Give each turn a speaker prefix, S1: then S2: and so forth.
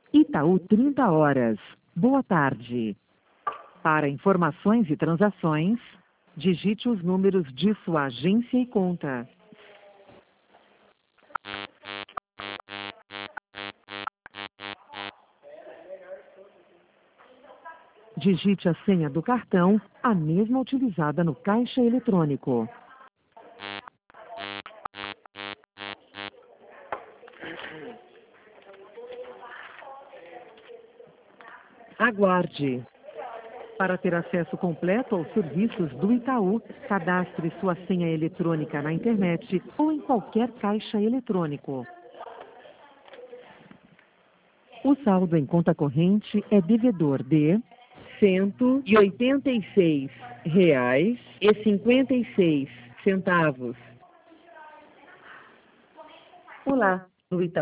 S1: Itaú 30 horas. Boa tarde. Para informações e transações, digite os números de sua agência e conta. Digite a senha do cartão, a mesma utilizada no caixa eletrônico. Aguarde. Para ter acesso completo aos serviços do Itaú, cadastre sua senha eletrônica na internet ou em qualquer caixa eletrônico. O saldo em conta corrente é devedor de R$ 186,56. Olá, no Itaú.